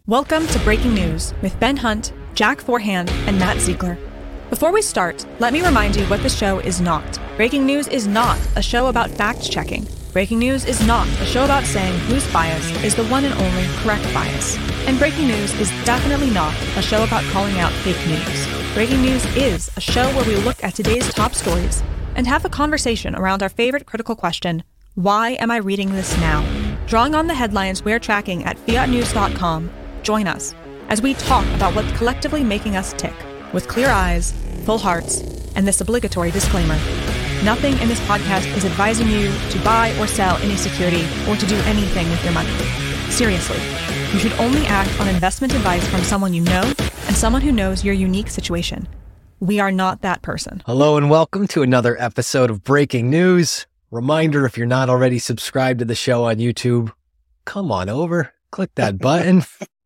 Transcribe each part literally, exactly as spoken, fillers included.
Welcome to Breaking News with Ben Hunt, Jack Forehand, and Matt Ziegler. Before we start, let me remind you what the show is not. Breaking News is not a show about fact-checking. Breaking News is not a show about saying whose bias is the one and only correct bias. And Breaking News is definitely not a show about calling out fake news. Breaking News is a show where we look at today's top stories and have a conversation around our favorite critical question, why am I reading this now? Drawing on the headlines we're tracking at fiat news dot com, join us as we talk about what's collectively making us tick, with clear eyes, full hearts, and this obligatory disclaimer. Nothing in this podcast is advising you to buy or sell any security or to do anything with your money. Seriously, you should only act on investment advice from someone you know and someone who knows your unique situation. We are not that person. Hello and welcome to another episode of Breaking News. Reminder, if you're not already subscribed to the show on YouTube, come on over, click that button.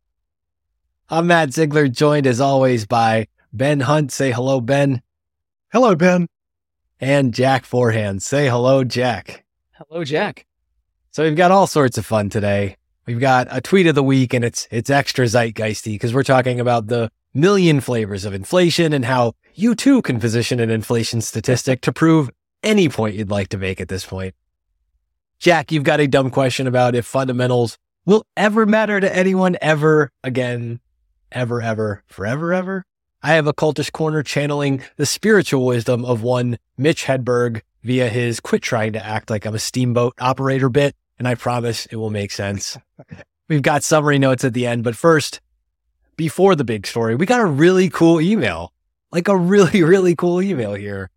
I'm Matt Ziegler, joined as always by Ben Hunt. Say hello, Ben. Hello, Ben. And Jack Forehand. Say hello, Jack. Hello, Jack. So we've got all sorts of fun today. We've got a tweet of the week, and it's it's extra zeitgeisty because we're talking about the million flavors of inflation and how you too can position an inflation statistic to prove any point you'd like to make at this point. Jack, you've got a dumb question about if fundamentals will ever matter to anyone ever again. Ever, ever, forever, ever. I have a cultish corner channeling the spiritual wisdom of one Mitch Hedberg via his quit trying to act like I'm a steamboat operator bit, and I promise it will make sense. We've got summary notes at the end, but first, before the big story, we got a really cool email. Like a really, really cool email here.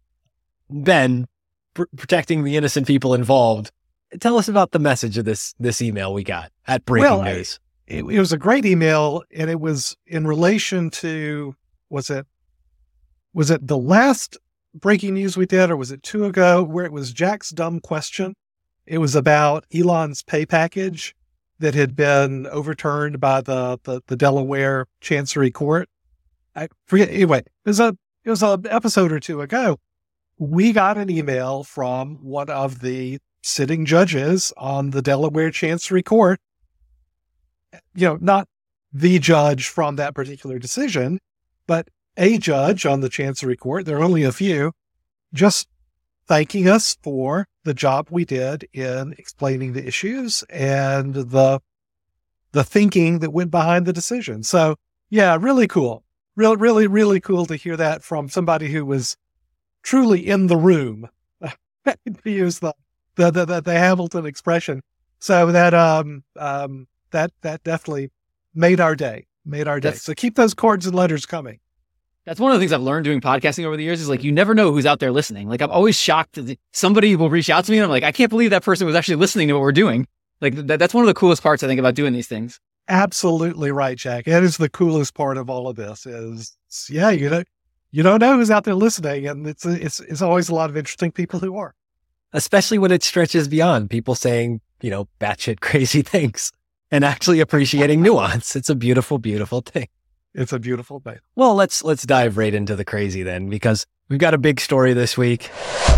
Ben, pr- protecting the innocent people involved, tell us about the message of this this email we got at Breaking well, News. It, it was a great email, and it was in relation to, was it, was it the last Breaking News we did, or was it two ago, where it was Jack's dumb question? It was about Elon's pay package that had been overturned by the, the, the Delaware Chancery Court. I forget, anyway, it was a, it was an episode or two ago. We got an email from one of the sitting judges on the Delaware Chancery Court, you know, not the judge from that particular decision, but a judge on the Chancery Court, there are only a few, just thanking us for the job we did in explaining the issues and the the thinking that went behind the decision. So, yeah, really cool. Real, really, really cool to hear that from somebody who was truly in the room, to use the the, the the the Hamilton expression. So that um um that that definitely made our day. Made our day. That's, so keep those chords and letters coming. That's one of the things I've learned doing podcasting over the years is like, you never know who's out there listening. Like, I'm always shocked that somebody will reach out to me and I'm like, I can't believe that person was actually listening to what we're doing. Like, that, that's one of the coolest parts, I think, about doing these things. Absolutely right, Jack. That is the coolest part of all of this is, yeah, you know, you don't know who's out there listening, and it's it's it's always a lot of interesting people who are. Especially when it stretches beyond people saying, you know, batshit crazy things and actually appreciating nuance. It's a beautiful, beautiful thing. It's a beautiful thing. Well, let's let's dive right into the crazy then, because we've got a big story this week.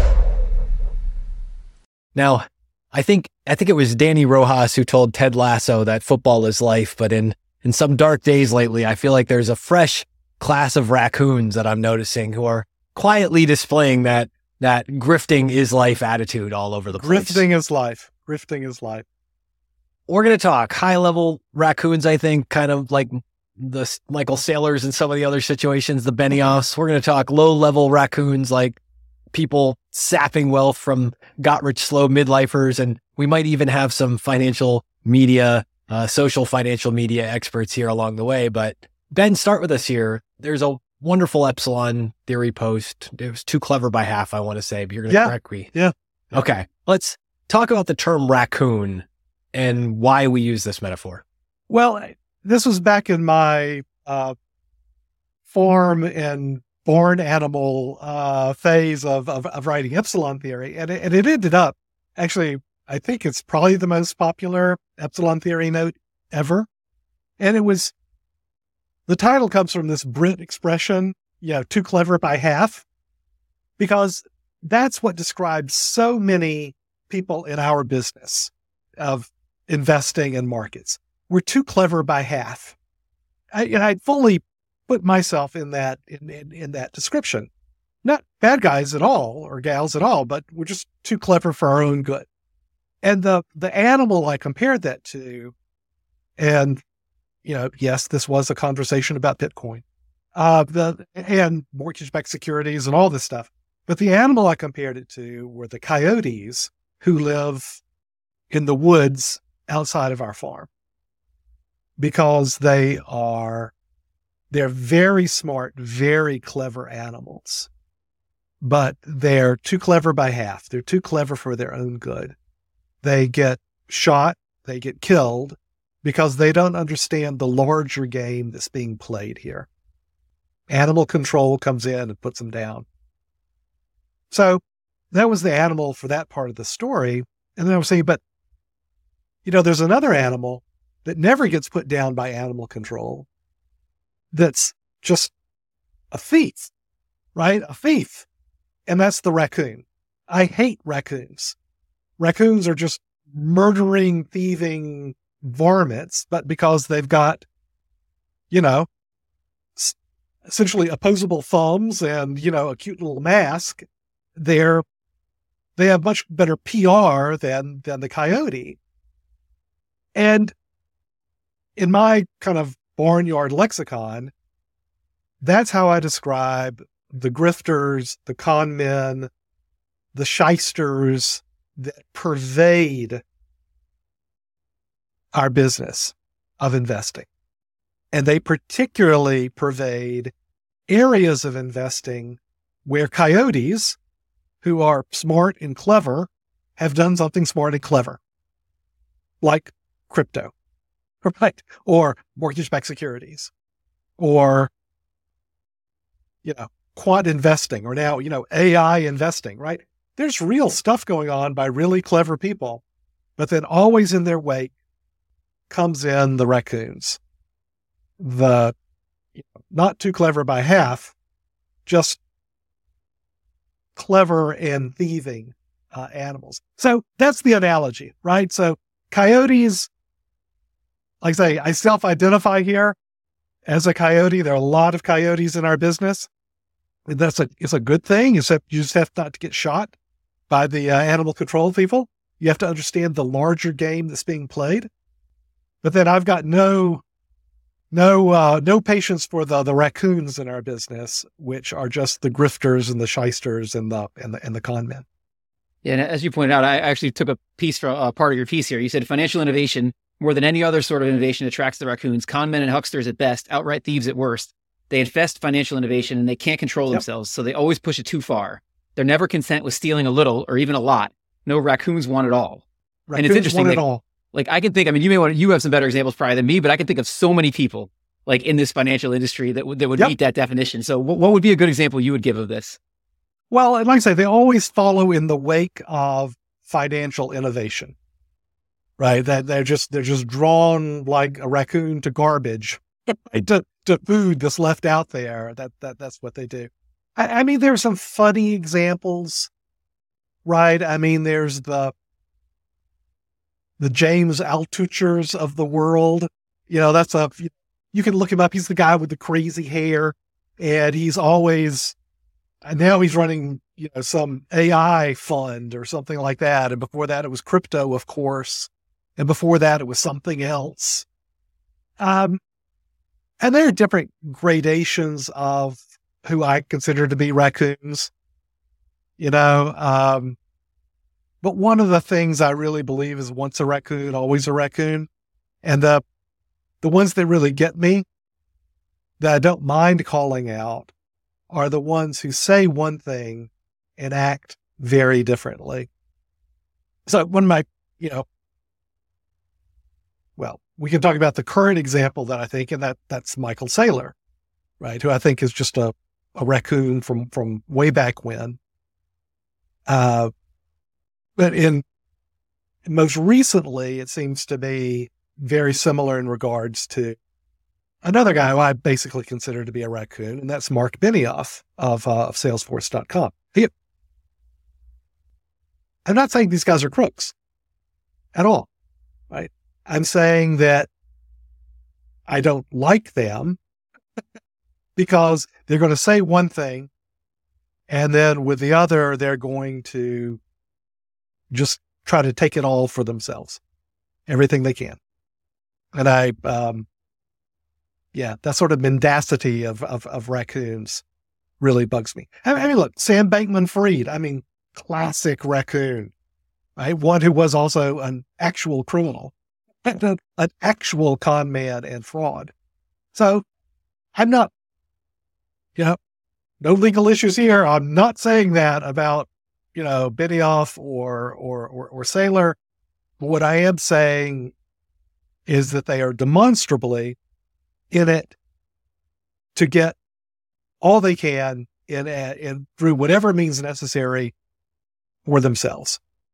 Now, I think I think it was Danny Rojas who told Ted Lasso that football is life, but in in some dark days lately, I feel like there's a fresh class of raccoons that I'm noticing who are quietly displaying that that grifting is life attitude all over the place. Grifting is life. Grifting is life. We're going to talk high-level raccoons, I think, kind of like the Michael Saylors and some of the other situations, the Benioffs. We're going to talk low-level raccoons like people sapping wealth from got-rich-slow midlifers, and we might even have some financial media, uh, social financial media experts here along the way. But Ben, start with us here. There's a wonderful Epsilon theory post. It was too clever by half, I want to say, but you're going to yeah. correct me. Yeah. Okay. Let's talk about the term raccoon and why we use this metaphor. Well, this was back in my uh, farm and born animal uh, phase of, of of writing Epsilon theory, and it, and it ended up actually. I think it's probably the most popular Epsilon theory note ever, and it was the title comes from this Brit expression, you know, too clever by half, because that's what describes so many people in our business of investing in markets. We're too clever by half. I, and I fully put myself in that in, in in that description. Not bad guys at all or gals at all, but we're just too clever for our own good. And the the animal I compared that to, and you know, yes, this was a conversation about Bitcoin, uh, the and mortgage-backed securities and all this stuff. But the animal I compared it to were the coyotes who live in the woods outside of our farm, because they are they're very smart, very clever animals, but they're too clever by half. They're too clever for their own good. They get shot, they get killed because they don't understand the larger game that's being played here. Animal control comes in and puts them down. So that was the animal for that part of the story. And then I was saying, but, you know, there's another animal that never gets put down by animal control that's just a thief, right? A thief. And that's the raccoon. I hate raccoons. Raccoons are just murdering, thieving varmints, but because they've got, you know, s- essentially opposable thumbs and, you know, a cute little mask, they're, they have much better P R than, than the coyote. And in my kind of barnyard lexicon, that's how I describe the grifters, the con men, the shysters that pervade our business of investing. And they particularly pervade areas of investing where coyotes, who are smart and clever, have done something smart and clever, like crypto, right? Or mortgage-backed securities, or, you know, quant investing, or now, you know, A I investing, right? There's real stuff going on by really clever people, but then always in their wake comes in the raccoons, the, you know, not too clever by half, just clever and thieving uh, animals. So that's the analogy, right? So coyotes, like I say, I self-identify here as a coyote. There are a lot of coyotes in our business. And that's a, it's a good thing, except you just have not to get shot by the uh, animal control people. You have to understand the larger game that's being played. But then I've got no, no, uh, no patience for the, the raccoons in our business, which are just the grifters and the shysters and the, and the, and the con men. Yeah. And as you pointed out, I actually took a piece from uh, part of your piece here. You said financial innovation, more than any other sort of innovation, attracts the raccoons. Con men and hucksters at best, outright thieves at worst. They infest financial innovation and they can't control Yep. themselves, so they always push it too far. They're never content with stealing a little or even a lot. No, raccoons want it all. Raccoons and it's interesting. want Like, it all. like I can think, I mean, you may want to, you have some better examples probably than me, but I can think of so many people like in this financial industry that would, that would Yep. meet that definition. So what, what would be a good example you would give of this? Well, and like I say, they always follow in the wake of financial innovation, right? That they're just, they're just drawn like a raccoon to garbage, right? to, to food that's left out there. That, that, that's what they do. I, I mean, there's some funny examples, right? I mean, there's the, the James Altuchers of the world. You know, that's a, you can look him up. He's the guy with the crazy hair, and he's always, and now he's running, you know, some A I fund or something like that. And before that, it was crypto, of course. And before that, it was something else. Um, and there are different gradations of who I consider to be raccoons, you know. Um, but one of the things I really believe is once a raccoon, always a raccoon. And the, the ones that really get me, that I don't mind calling out, are the ones who say one thing and act very differently. So one of my, you know, well, we can talk about the current example that I think, and that that's Michael Saylor, right? Who I think is just a, a raccoon from, from way back when. Uh, but in most recently, it seems to be very similar in regards to another guy who I basically consider to be a raccoon, and that's Mark Benioff of, uh, of Salesforce dot com. He, I'm not saying these guys are crooks at all, right? I'm saying that I don't like them because they're going to say one thing, and then with the other, they're going to just try to take it all for themselves, everything they can. And I, um, yeah, that sort of mendacity of, of, of raccoons really bugs me. I mean, look, Sam Bankman-Fried, I mean, classic raccoon, right? One who was also an actual criminal, an actual con man and fraud. So I'm not, you know, no legal issues here. I'm not saying that about, you know, Benioff or, or, or, or Saylor. What I am saying is that they are demonstrably in it to get all they can in, in through whatever means necessary for themselves.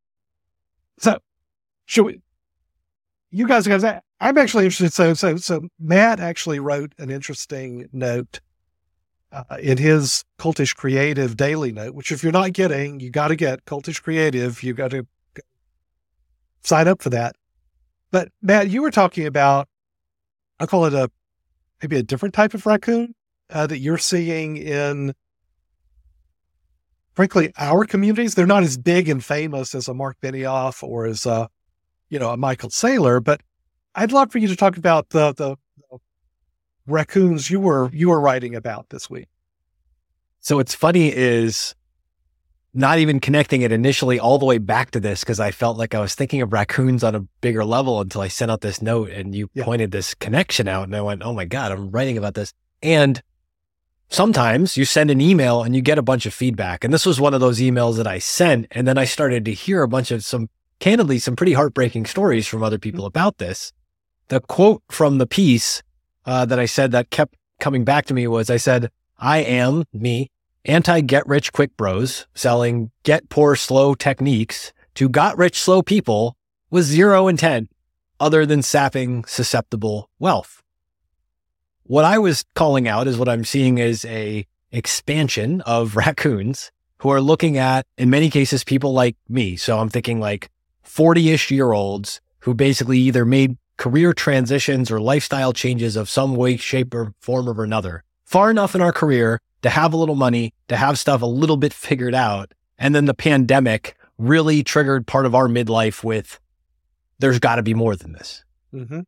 So, should we, you guys, guys, I'm actually interested. So, so, so Matt actually wrote an interesting note uh, in his Cultish Creative daily note, which if you're not getting, you got to get Cultish Creative. You got to sign up for that. But Matt, you were talking about, I'll call it a, maybe a different type of raccoon uh, that you're seeing in, frankly, our communities. They're not as big and famous as a Mark Benioff or as a, you know, a Michael Saylor, but I'd love for you to talk about the, the, the raccoons you were, you were writing about this week. So what's funny is not even connecting it initially all the way back to this, because I felt like I was thinking of raccoons on a bigger level until I sent out this note and you yeah. pointed this connection out and I went, oh my God, I'm writing about this. And sometimes you send an email and you get a bunch of feedback. And this was one of those emails that I sent. And then I started to hear a bunch of some, candidly, some pretty heartbreaking stories from other people mm-hmm. about this. The quote from the piece uh, that I said that kept coming back to me was, I said, I am, me, anti-get-rich-quick bros selling get-poor-slow techniques to got-rich-slow people with zero intent other than sapping susceptible wealth. What I was calling out is what I'm seeing is a expansion of raccoons who are looking at, in many cases, people like me. So I'm thinking like forty-ish year olds who basically either made career transitions or lifestyle changes of some way, shape, or form or another, far enough in our career to have a little money, to have stuff a little bit figured out. And then the pandemic really triggered part of our midlife with, there's got to be more than this. Mm-hmm.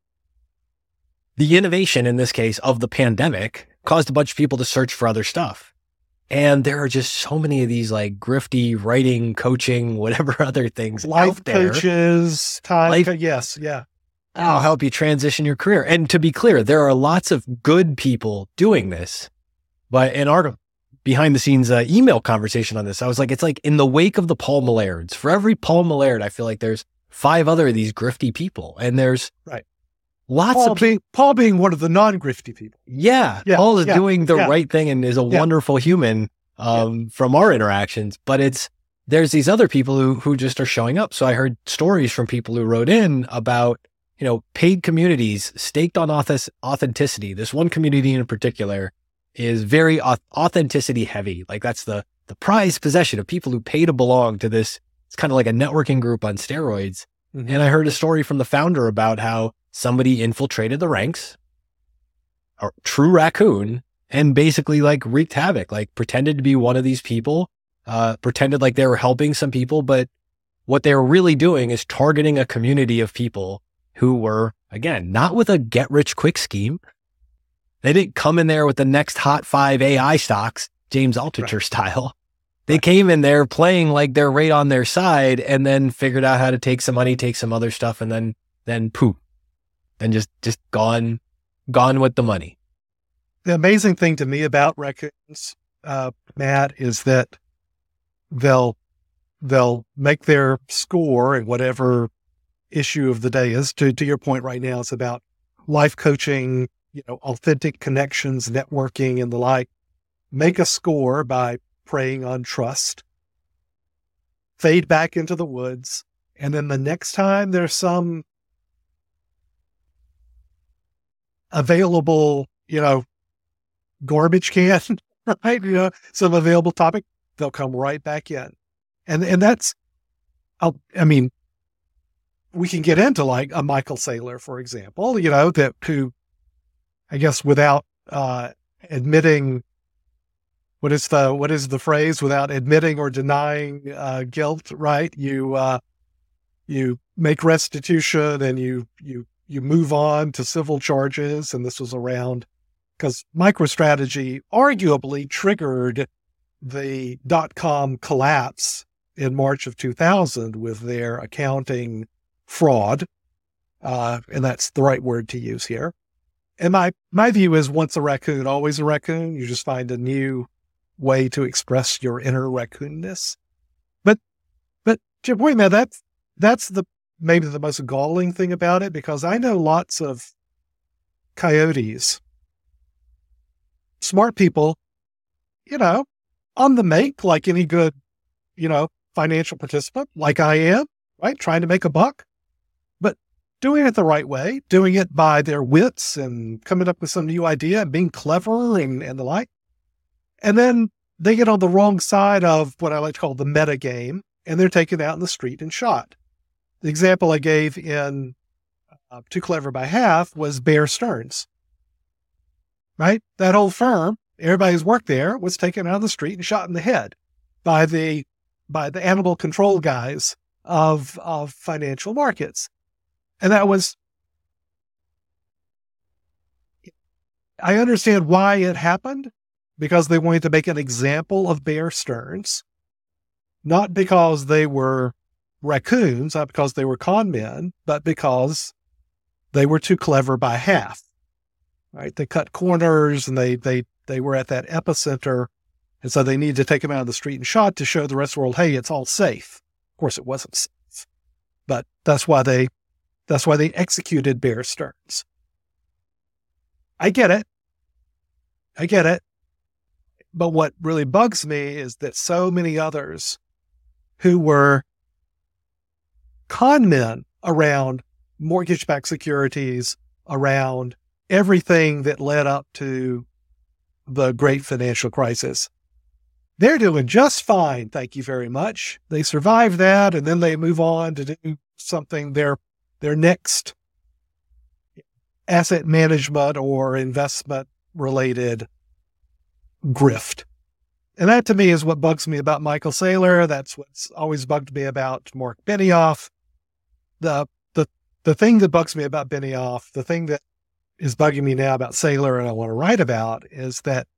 The innovation in this case of the pandemic caused a bunch of people to search for other stuff. And there are just so many of these like grifty writing, coaching, whatever other things life out there. Coaches, time. Life, co- yes. Yeah. I'll help you transition your career. And to be clear, there are lots of good people doing this. But in our behind the scenes uh, email conversation on this, I was like, it's like in the wake of the Paul Millards, for every Paul Millard, I feel like there's five other of these grifty people. And there's right. lots Paul of being, Paul being one of the non-grifty people. Yeah. yeah Paul is yeah, doing the yeah. right thing and is a yeah. wonderful human um, yeah. from our interactions. But it's, there's these other people who, who just are showing up. So I heard stories from people who wrote in about, you know, paid communities staked on auth- authenticity. This one community in particular is very authenticity heavy. Like that's the, the prized possession of people who pay to belong to this. It's kind of like a networking group on steroids. Mm-hmm. And I heard a story from the founder about how somebody infiltrated the ranks, a true raccoon, and basically like wreaked havoc, like pretended to be one of these people, uh, pretended like they were helping some people. But what they were really doing is targeting a community of people who were, again, not with a get rich quick scheme. They didn't come in there with the next hot five A I stocks, James Altucher right. style. They right. came in there playing like they're right on their side and then figured out how to take some money, take some other stuff, and then, then poof, then just, just gone, gone with the money. The amazing thing to me about raccoons, uh, Matt, is that they'll, they'll make their score and whatever issue of the day is. To, to your point right now, it's about life coaching, you know, authentic connections, networking and the like. Make a score by preying on trust, fade back into the woods. And then the next time there's some available, you know, garbage can, right? You know, some available topic, they'll come right back in. And, and that's, I'll, I mean, we can get into like a Michael Saylor, for example, you know, that who I guess without uh, admitting, what is the what is the phrase? Without admitting or denying uh, guilt, right? You uh, you make restitution and you you you move on to civil charges. And this was around because MicroStrategy arguably triggered the dot-com collapse in March of two thousand with their accounting fraud. Uh, and that's the right word to use here. And my, my view is once a raccoon, always a raccoon. You just find a new way to express your inner raccoonness. But, but to your point, man, that's, that's the, maybe the most galling thing about it, because I know lots of coyotes, smart people, you know, on the make, like any good, you know, financial participant, like I am, right? Trying to make a buck, but doing it the right way, doing it by their wits and coming up with some new idea and being clever and, and the like. And then they get on the wrong side of what I like to call the meta game, and they're taken out in the street and shot. The example I gave in uh, Too Clever by Half was Bear Stearns, right? That whole firm, everybody who's worked there was taken out of the street and shot in the head by the by the animal control guys of of financial markets. And that was, I understand why it happened, because they wanted to make an example of Bear Stearns, not because they were raccoons, not because they were con men, but because they were too clever by half, right? They cut corners and they, they, they were at that epicenter. And so they needed to take them out of the street and shot to show the rest of the world, hey, it's all safe. Of course, it wasn't safe, but that's why they, that's why they executed Bear Stearns. I get it. I get it. But what really bugs me is that so many others who were con men around mortgage-backed securities, around everything that led up to the great financial crisis, they're doing just fine, thank you very much. They survive that, and then they move on to do something, their, their next asset management or investment-related grift. And that, to me, is what bugs me about Michael Saylor. That's what's always bugged me about Mark Benioff. The, the, the thing that bugs me about Benioff, the thing that is bugging me now about Saylor and I want to write about, is that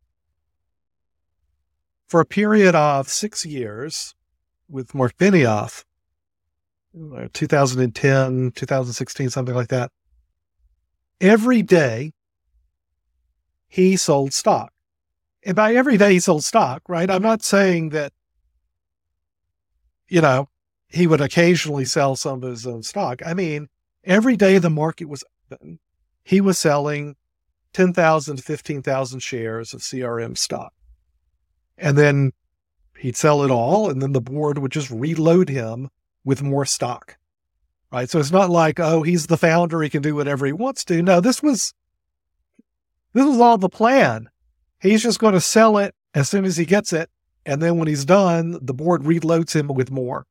for a period of six years with Mark Benioff, two thousand ten, two thousand sixteen, something like that, every day he sold stock. And by every day he sold stock, right? I'm not saying that, you know, he would occasionally sell some of his own stock. I mean, every day the market was open, he was selling ten thousand to fifteen thousand shares of C R M stock. And then he'd sell it all, and then the board would just reload him with more stock, right? So it's not like, oh, he's the founder, he can do whatever he wants to. No, this was, this was all the plan. He's just going to sell it as soon as he gets it, and then when he's done, the board reloads him with more.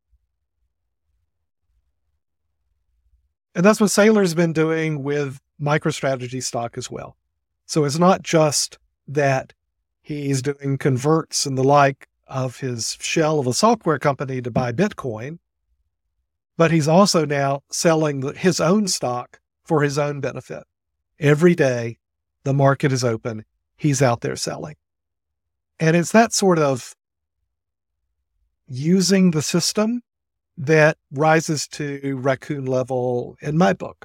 And that's what Saylor's been doing with MicroStrategy stock as well. So it's not just that he's doing converts and the like of his shell of a software company to buy Bitcoin, but he's also now selling his own stock for his own benefit. Every day the market is open, he's out there selling. And it's that sort of using the system that rises to raccoon level in my book.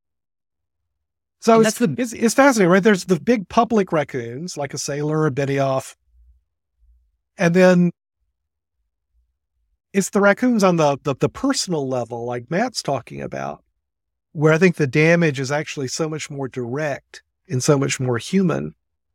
So it's, the, it's, it's fascinating, right? There's the big public raccoons like a Saylor or Benioff. And then it's the raccoons on the, the, the personal level, like Matt's talking about, where I think the damage is actually so much more direct and so much more human.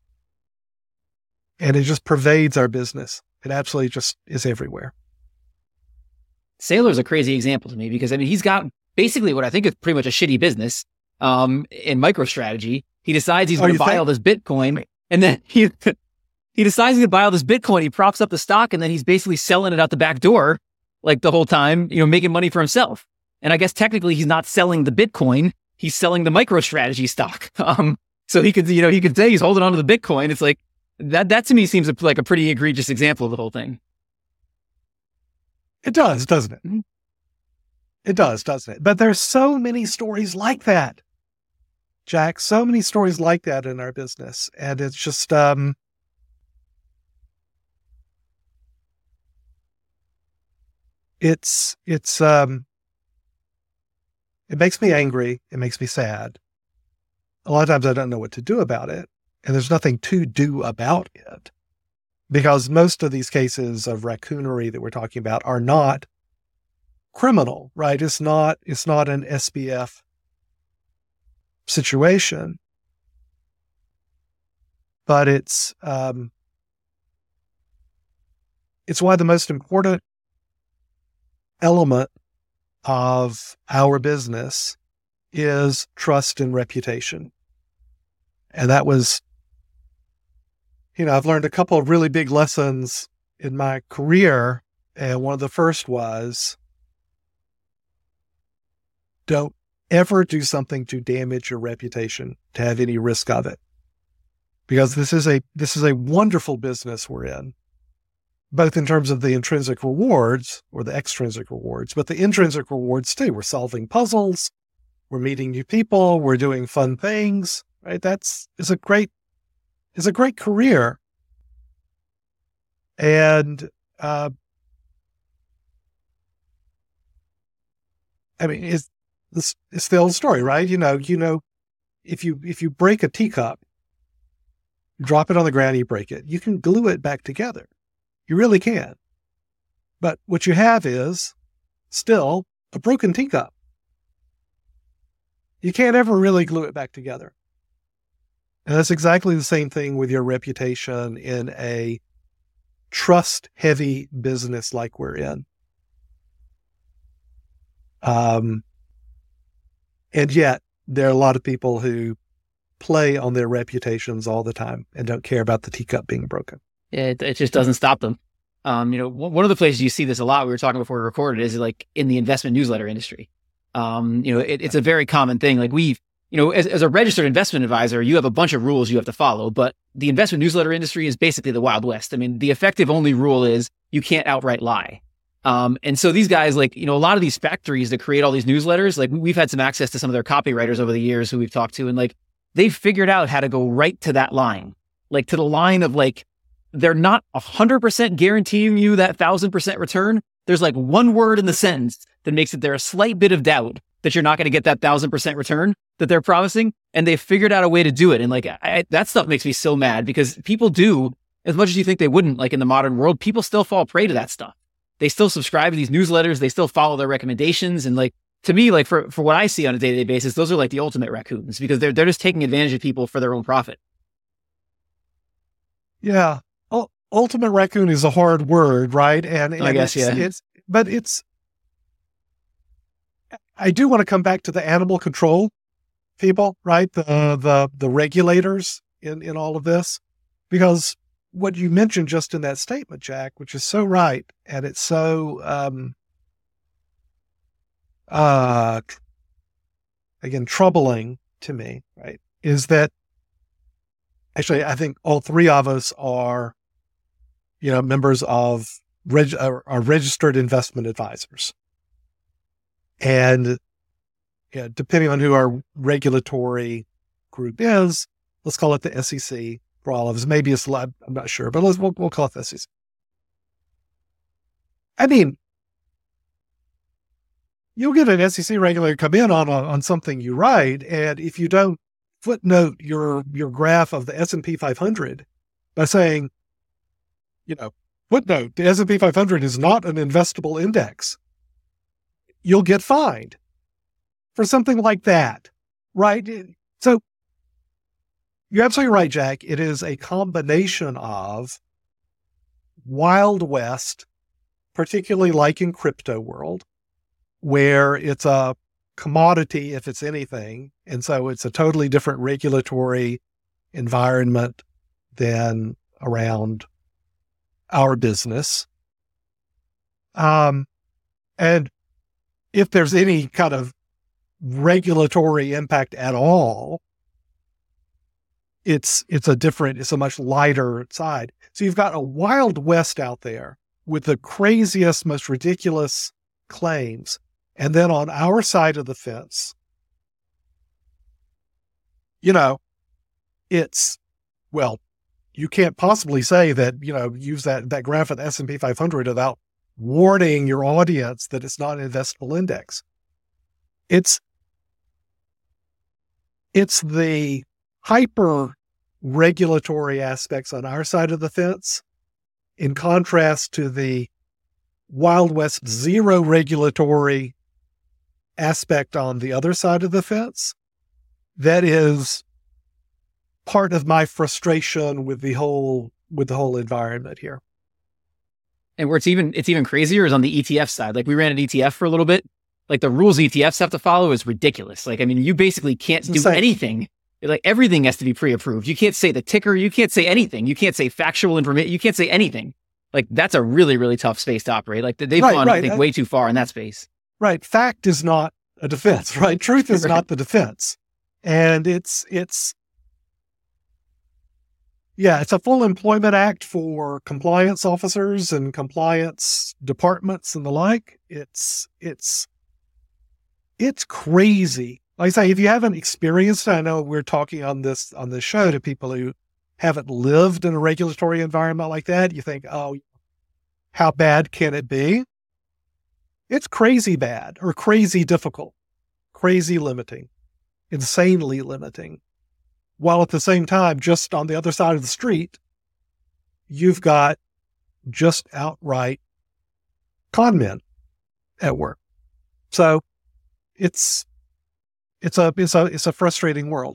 And it just pervades our business. It absolutely just is everywhere. Saylor's a crazy example to me because, I mean, he's got basically what I think is pretty much a shitty business um, in MicroStrategy. He decides he's oh, going to buy think? all this Bitcoin, and then he he decides he's going to buy all this Bitcoin. He props up the stock, and then he's basically selling it out the back door like the whole time, you know, making money for himself. And I guess technically he's not selling the Bitcoin. He's selling the MicroStrategy stock. Um, So he could, you know, he could say he's holding on to the Bitcoin. It's like that, that to me seems like a pretty egregious example of the whole thing. It does, doesn't it? Mm-hmm. It does, doesn't it? But there's so many stories like that, Jack, so many stories like that in our business. And it's just, um, it's, it's, um, it makes me angry. It makes me sad. A lot of times I don't know what to do about it, and there's nothing to do about it because most of these cases of raccoonery that we're talking about are not criminal, right? It's not, it's not an S B F situation, but it's, um, it's why the most important element of our business is trust and reputation. And that was, you know, I've learned a couple of really big lessons in my career. And one of the first was, don't ever do something to damage your reputation, to have any risk of it. Because this is a, this is a wonderful business we're in, both in terms of the intrinsic rewards or the extrinsic rewards, but the intrinsic rewards too. We're solving puzzles. We're meeting new people. We're doing fun things, right? That's, is a great, is a great career. And, uh, I mean, it's, this, it's the old story, right? You know, you know, if you, if you break a teacup, drop it on the ground, you break it, you can glue it back together. You really can. But what you have is still a broken teacup. You can't ever really glue it back together. And that's exactly the same thing with your reputation in a trust-heavy business like we're in. Um, and yet, there are a lot of people who play on their reputations all the time and don't care about the teacup being broken. Yeah, it, it just doesn't stop them. Um, you know, one of the places you see this a lot, we were talking before we recorded, is like in the investment newsletter industry. Um, you know, it, it's a very common thing. Like we've, you know, as, as a registered investment advisor, you have a bunch of rules you have to follow, but the investment newsletter industry is basically the Wild West. I mean, the effective only rule is you can't outright lie. Um, and so these guys, like, you know, a lot of these factories that create all these newsletters, like we've had some access to some of their copywriters over the years who we've talked to, and like, they've figured out how to go right to that line, like to the line of like, they're not a hundred percent guaranteeing you that thousand percent return. There's like one word in the sentence that makes it there a slight bit of doubt that you're not going to get that thousand percent return that they're promising. And they've figured out a way to do it. And like, I, that stuff makes me so mad because people do, as much as you think they wouldn't, like in the modern world, people still fall prey to that stuff. They still subscribe to these newsletters. They still follow their recommendations. And like, to me, like for, for what I see on a day-to-day basis, those are like the ultimate raccoons because they're, they're just taking advantage of people for their own profit. Yeah. Oh, ultimate raccoon is a hard word, right? And, and I guess, it's, yeah. It's, but it's, I do want to come back to the animal control people, right? The, the, the regulators in, in all of this, because what you mentioned just in that statement, Jack, which is so right. And it's so, um, uh, again, troubling to me, right? Is that actually, I think all three of us are, you know, members of reg- are, are registered investment advisors. And yeah, depending on who our regulatory group is, let's call it the S E C for all of us. Maybe it's, I'm not sure, but let's, we'll, we'll call it the S E C. I mean, you'll get an S E C regulator come in on, on something you write. And if you don't footnote your, your graph of the S and P five hundred by saying, you know, footnote, the S and P five hundred is not an investable index, you'll get fined for something like that, right? So you're absolutely right, Jack. It is a combination of Wild West, particularly like in crypto world, where it's a commodity if it's anything. And so it's a totally different regulatory environment than around our business. Um, and if there's any kind of regulatory impact at all, it's it's a different, it's a much lighter side. So you've got a Wild West out there with the craziest, most ridiculous claims. And then on our side of the fence, you know, it's, well, you can't possibly say that, you know, use that, that graph of the S and P five hundred without warning your audience that it's not an investable index. It's, it's the hyper regulatory aspects on our side of the fence in contrast to the Wild West zero regulatory aspect on the other side of the fence. That is part of my frustration with the whole, with the whole environment here. And where it's even, it's even crazier is on the E T F side. Like we ran an E T F for a little bit. Like the rules E T Fs have to follow is ridiculous. Like, I mean, you basically can't do anything. Like everything has to be pre-approved. You can't say the ticker. You can't say anything. You can't say factual information. You can't say anything. Like that's a really, really tough space to operate. Like they've right, gone, right. I think, way too far in that space. Right. Fact is not a defense, right? Truth is right. not the defense. And it's, it's, yeah, it's a full employment act for compliance officers and compliance departments and the like. It's, it's, it's crazy. Like I say, if you haven't experienced it, I know we're talking on this, on this show to people who haven't lived in a regulatory environment like that. You think, oh, how bad can it be? It's crazy bad or crazy difficult, crazy limiting, insanely limiting. While at the same time, just on the other side of the street, you've got just outright con men at work. So it's, it's a, it's a, it's a frustrating world.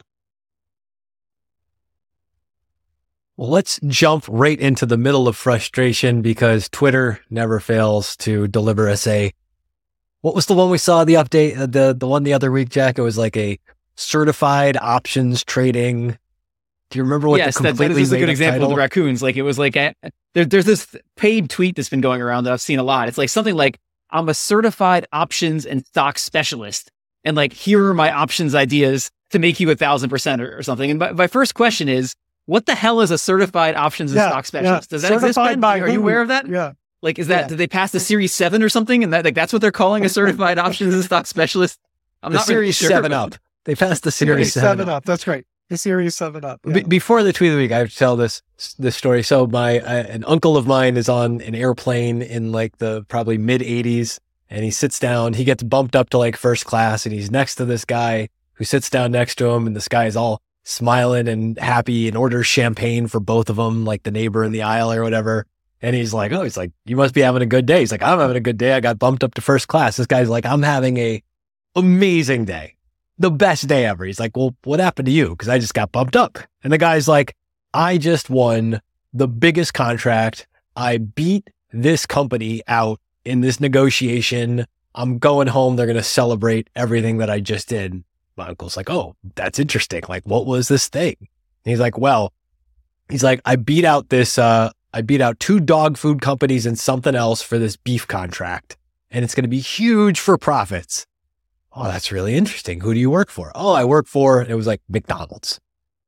Well, let's jump right into the middle of frustration because Twitter never fails to deliver us a, what was the one we saw the update, the, the one the other week, Jack? It was like a certified options trading. Do you remember what yes, the completely that, that is a good example title? of the raccoons. Like it was like, a, there, there's this paid tweet that's been going around that I've seen a lot. It's like something like, I'm a certified options and stock specialist. And like, here are my options ideas to make you a thousand percent or, or something. And my, my first question is, what the hell is a certified options and yeah, stock specialist? Yeah. Does that certified exist, Ben? by Are you aware of that? Yeah. Like, is that, yeah. did they pass the Series seven or something? And that, like, that's what they're calling a certified options and stock specialist? I'm the not Series really sure, seven but... up. They passed the Series, Series seven, seven up. That's great. The Series seven up. Yeah. Be- before the tweet of the week, I have to tell this this story. So my uh, an uncle of mine is on an airplane in like the probably mid eighties, and he sits down. He gets bumped up to like first class, and he's next to this guy who sits down next to him, and this guy is all smiling and happy and orders champagne for both of them, like the neighbor in the aisle or whatever. And he's like, oh, he's like, you must be having a good day. He's like, I'm having a good day. I got bumped up to first class. This guy's like, I'm having a amazing day. The best day ever. He's like, well, what happened to you? Because I just got bumped up. And the guy's like, I just won the biggest contract. I beat this company out in this negotiation. I'm going home. They're going to celebrate everything that I just did. My uncle's like, oh, that's interesting. Like, what was this thing? And he's like, well, he's like, I beat out this, uh, I beat out two dog food companies and something else for this beef contract. And it's going to be huge for profits. Oh, that's really interesting. Who do you work for? Oh, I work for, it was like McDonald's.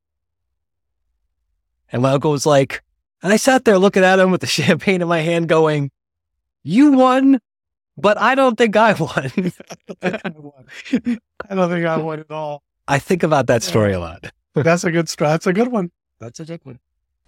And my uncle was like, and I sat there looking at him with the champagne in my hand going, you won, but I don't think I won. I don't think I won at all. I think about that story a lot. That's a good story. That's a good one. That's a good one.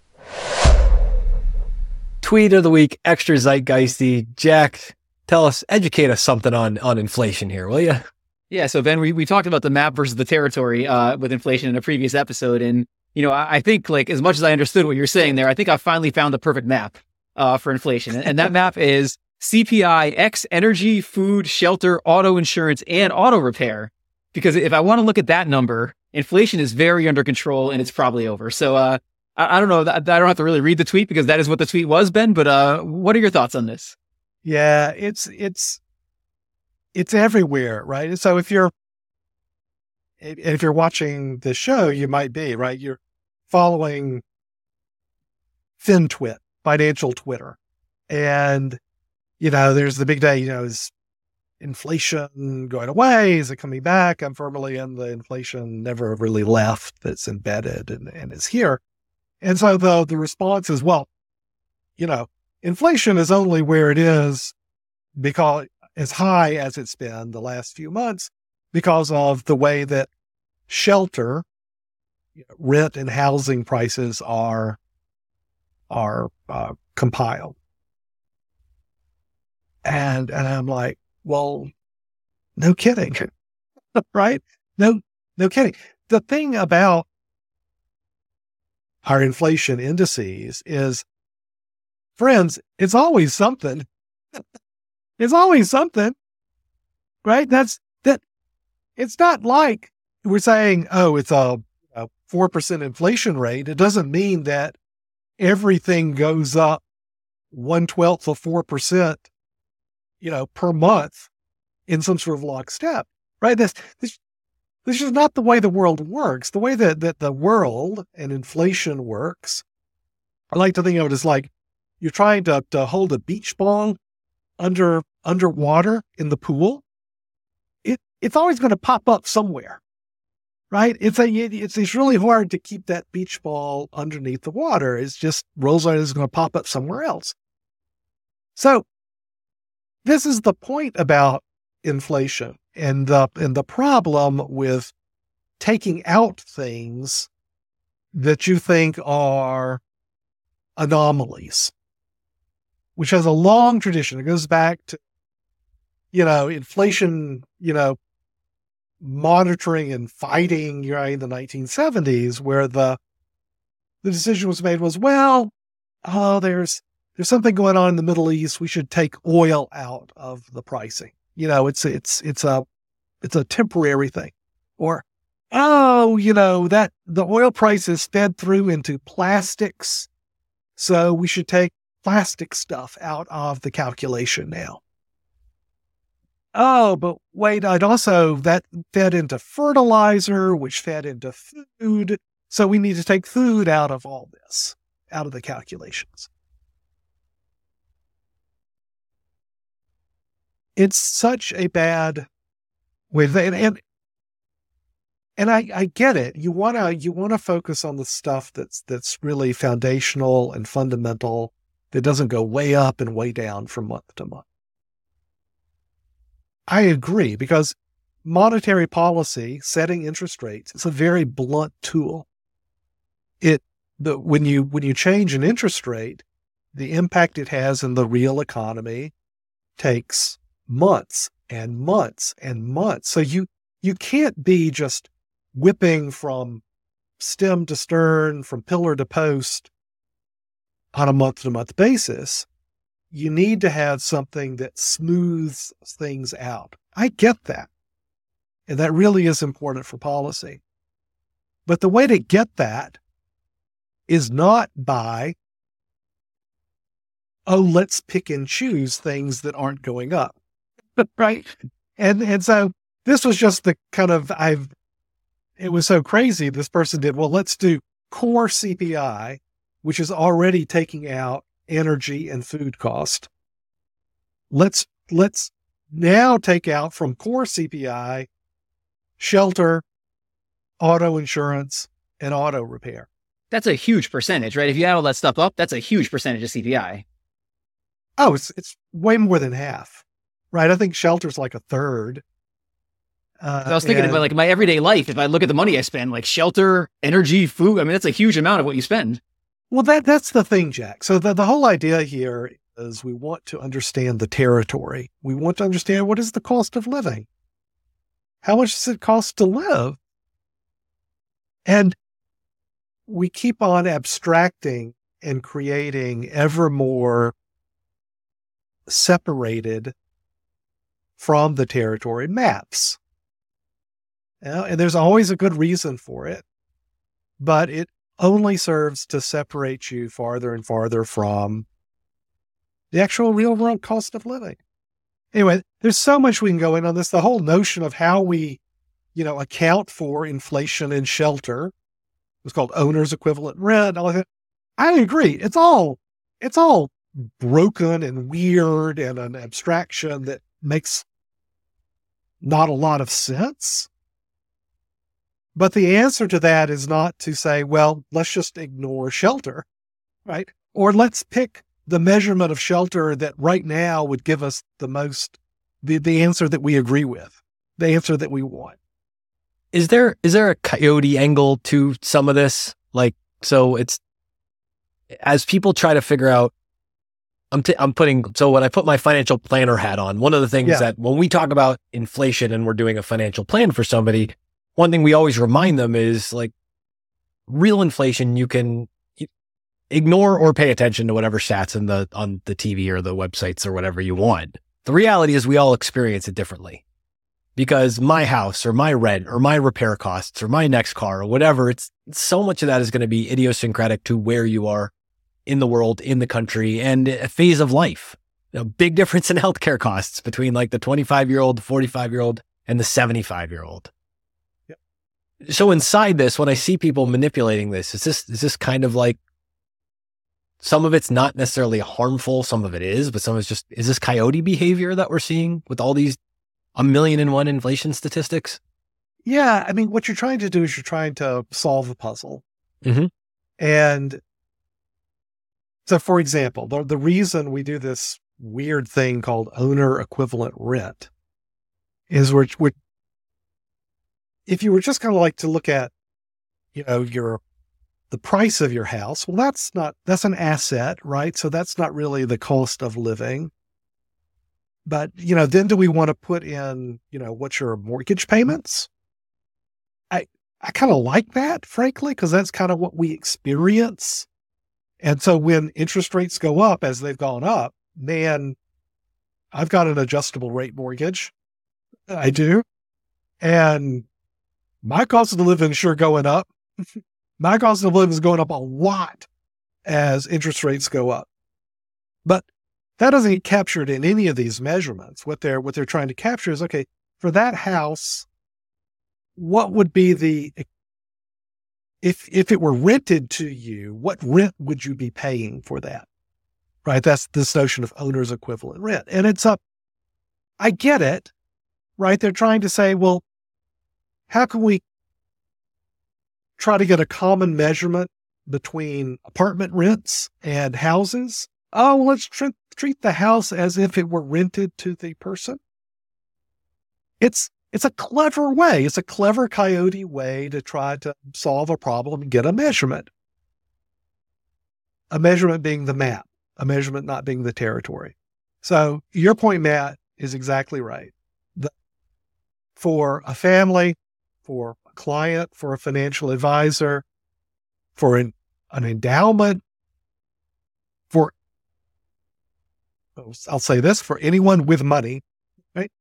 Tweet of the week, extra zeitgeisty. Jack, tell us, educate us something on, on inflation here, will you? Yeah. So Ben, we, we talked about the map versus the territory uh, with inflation in a previous episode. And, you know, I, I think like as much as I understood what you're saying there, I think I finally found the perfect map uh, for inflation. And, and that map is C P I X energy, food, shelter, auto insurance, and auto repair. Because if I want to look at that number, inflation is very under control and it's probably over. So uh, I, I don't know. I, I don't have to really read the tweet because that is what the tweet was, Ben. But uh, what are your thoughts on this? Yeah, it's it's it's everywhere, right? So if you're if you're watching the show, you might be right. You're following FinTwit, financial Twitter, and you know there's the big day. You know, is inflation going away? Is it coming back? I'm firmly in the inflation never really left that's embedded and, and is here. And so the, the response is, well, you know, inflation is only where it is because as high as it's been the last few months because of the way that shelter, you know, rent and housing prices are, are uh, compiled. And, and I'm like, well, no kidding, right? No, no kidding. The thing about our inflation indices is, friends, it's always something. It's always something, right? That's that. It's not like we're saying, oh, it's a, a four percent inflation rate. It doesn't mean that everything goes up one twelfth of four percent, you know, per month in some sort of lockstep, right? This, this, this is not the way the world works. The way that, that the world and inflation works, I like to think of it as like you're trying to, to hold a beach ball under underwater in the pool. It it's always going to pop up somewhere, right? It's a it's it's really hard to keep that beach ball underneath the water. It's just rolls out, is going to pop up somewhere else. So this is the point about inflation and the and the problem with taking out things that you think are anomalies, which has a long tradition. It goes back to, you know, inflation, you know, monitoring and fighting, you know, in the nineteen seventies, where the the decision was made was, well, oh, there's there's something going on in the Middle East. We should take oil out of the pricing. You know, it's it's it's a it's a temporary thing. Or, oh, you know, that the oil price is fed through into plastics, so we should take plastic stuff out of the calculation now. Oh, but wait, I'd also, that fed into fertilizer, which fed into food. So we need to take food out of all this, out of the calculations. It's such a bad way. And, and, and I, I get it. You want to, you want to focus on the stuff that's, that's really foundational and fundamental, that doesn't go way up and way down from month to month. I agree, because monetary policy, setting interest rates, is a very blunt tool. It, the, when you, when you change an interest rate, the impact it has in the real economy takes months and months and months. So you, you can't be just whipping from stem to stern, from pillar to post on a month-to-month basis. You need to have something that smooths things out. I get that. And that really is important for policy. But the way to get that is not by, oh, let's pick and choose things that aren't going up. Right? And and so this was just the kind of, I've, it was so crazy. This person did, well, let's do core C P I, which is already taking out energy and food cost. Let's, let's now take out from core C P I, shelter, auto insurance, and auto repair. That's a huge percentage, right? If you add all that stuff up, that's a huge percentage of C P I. Oh, it's, it's way more than half, right? I think shelter's like a third. Uh, I was thinking and, about like my everyday life. If I look at the money I spend, like shelter, energy, food, I mean, that's a huge amount of what you spend. Well, that that's the thing, Jack. So the, the whole idea here is we want to understand the territory. We want to understand, what is the cost of living? How much does it cost to live? And we keep on abstracting and creating ever more separated from the territory maps. You know, and there's always a good reason for it, but it only serves to separate you farther and farther from the actual real world cost of living. Anyway, there's so much we can go in on this. The whole notion of how we, you know, account for inflation and shelter, it's called owner's equivalent rent, all of that. I agree. It's all, it's all broken and weird and an abstraction that makes not a lot of sense. But the answer to that is not to say, well, let's just ignore shelter, right? Or let's pick the measurement of shelter that right now would give us the most, the, the answer that we agree with, the answer that we want. Is there is there a coyote angle to some of this? Like, so it's, as people try to figure out, I'm t- I'm putting, so when I put my financial planner hat on, one of the things Yeah. that when we talk about inflation and we're doing a financial plan for somebody, one thing we always remind them is like real inflation, you can ignore or pay attention to whatever stats in the, on the T V or the websites or whatever you want. The reality is we all experience it differently. Because my house or my rent or my repair costs or my next car or whatever, it's so much of that is going to be idiosyncratic to where you are in the world, in the country, and a phase of life. A big difference in healthcare costs between like the twenty-five year old, the forty-five year old, and the seventy-five year old. Yep. So inside this, when I see people manipulating this, is this is this kind of like, some of it's not necessarily harmful, some of it is, but some of it's just, is this coyote behavior that we're seeing with all these a million and one inflation statistics? Yeah. I mean, what you're trying to do is you're trying to solve a puzzle. Mm-hmm. And so, for example, the, the reason we do this weird thing called owner equivalent rent is we're, we're if you were just kind of like to look at, you know, your, the price of your house, well, that's not, that's an asset, right? So that's not really the cost of living. But, you know, then do we want to put in, you know, what's your mortgage payments? I, I kind of like that, frankly, because that's kind of what we experience. And so when interest rates go up, as they've gone up, man, I've got an adjustable rate mortgage. I do. And my cost of living is sure going up. My cost of living is going up a lot as interest rates go up. But that doesn't get captured in any of these measurements. What they're, what they're trying to capture is, okay, for that house, what would be the, if, if it were rented to you, what rent would you be paying for that? Right? That's this notion of owner's equivalent rent. And it's up, I get it, right? They're trying to say, well, how can we try to get a common measurement between apartment rents and houses? Oh, well, let's tr- treat the house as if it were rented to the person. It's, it's a clever way. It's a clever coyote way to try to solve a problem and get a measurement. A measurement being the map, a measurement not being the territory. So your point, Matt, is exactly right. The, for a family, for a client, for a financial advisor, for an, an endowment, for, I'll say this, for anyone with money, right?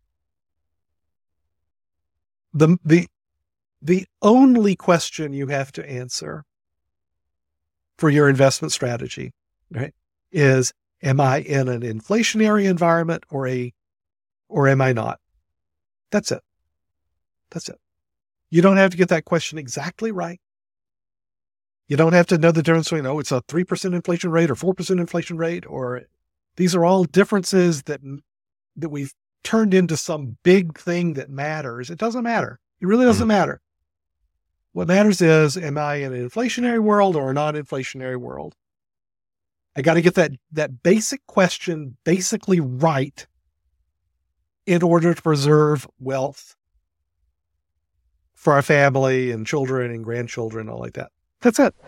The, the, the only question you have to answer for your investment strategy, right, is, am I in an inflationary environment or a, or am I not? That's it. That's it. You don't have to get that question exactly right. You don't have to know the difference between, oh, it's a three percent inflation rate or four percent inflation rate, or these are all differences that, that we've turned into some big thing that matters. It doesn't matter. It really doesn't mm-hmm. matter. What matters is, am I in an inflationary world or a non-inflationary world? I got to get that, that basic question basically right in order to preserve wealth for our family and children and grandchildren, all like that. That's it.